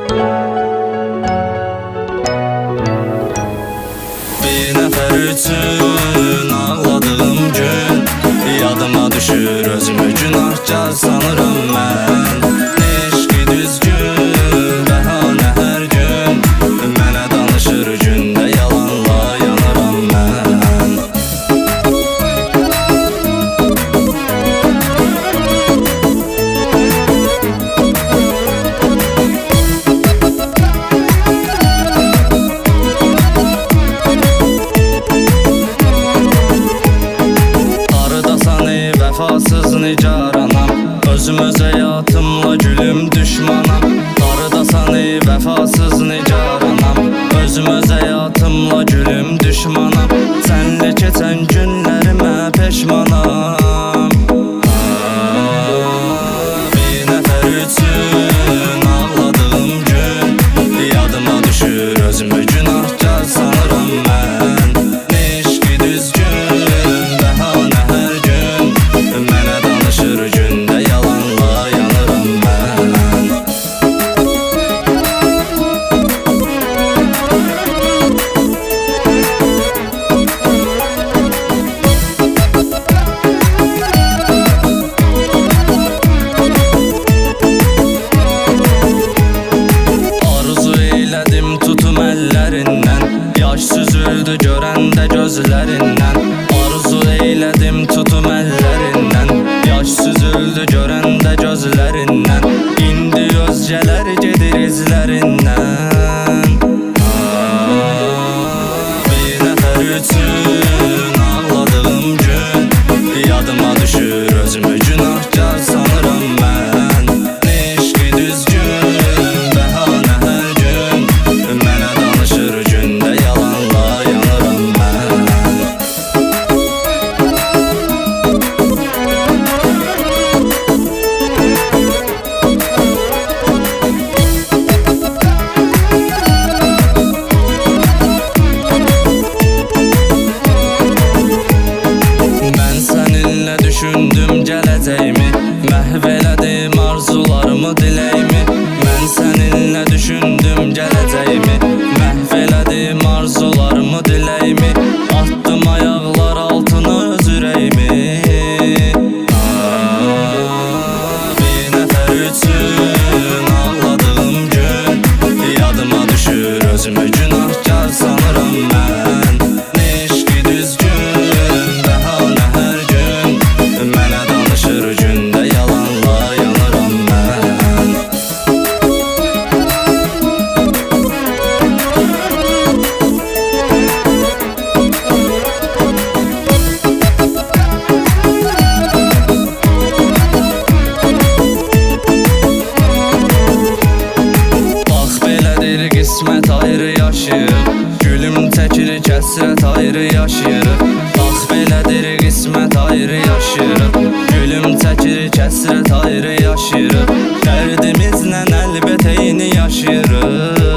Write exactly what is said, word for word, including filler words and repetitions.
Bir nəfər üçün ağladığım gün yadıma düşür, özümü günahkar sanırım mən. Eşqi düzgün bəhanə hər gün mənə danışır, gündə yalanla yanıram mən. Vəfasız nigaranam, özüm öz həyatımla gülüm düşmanam. Haradasan ey vəfasız nigaranam, özüm öz həyatımla gülüm düşmanam. Sənlə keçən günlərimə peşmanam. Bir nəfər üçün ağladığım gün yadıma düşür, özümü günahkar sanırım mən. Eşqi düzgün bəhanə hər gün mənə danışır, gündə yalanla yanıram mən. Arzu eylədim tutum əllərindən, yaş süzüldü görəndə gözlərindən. Arzu eylədim tutum əllərindən, yaş süzüldü görəndə gözlərindən. İndi özgələr gedir izlərindən. Bir nəfər üçün ağladığım gün yadıma düşür, özümü günahkar sanırım mən. Eşqi düzgün bəhanə hər gün mənə danışır, gündə yalanla yanıram mən. Mən səninlə düşündüm gələcəyimi, məhv elədim arzularımı, diləyimi. Mən səninlə düşündüm gələcəyimi, məhv elədim arzularımı, diləyimi. Atdım ayaqlar altına öz ürəyimi. Bir nəfər üçün ağladığım gün yadıma düşür, özümü günahkar sanırım mən. Eşqi düzgün bəhanə hər gün mənə danışır, gündə yalanla yanıram mən. Bax belədir qismət, ayrı yaşayırıq, gülüm çəkir kəsrət, ayrı yaşayırıq. Bax belədir qismət, ayrı yaşayırıq, gülüm çəkir kəsrət, ayrı yaşayırıq. Dərdimizlə əlbət eyni yaşayırıq.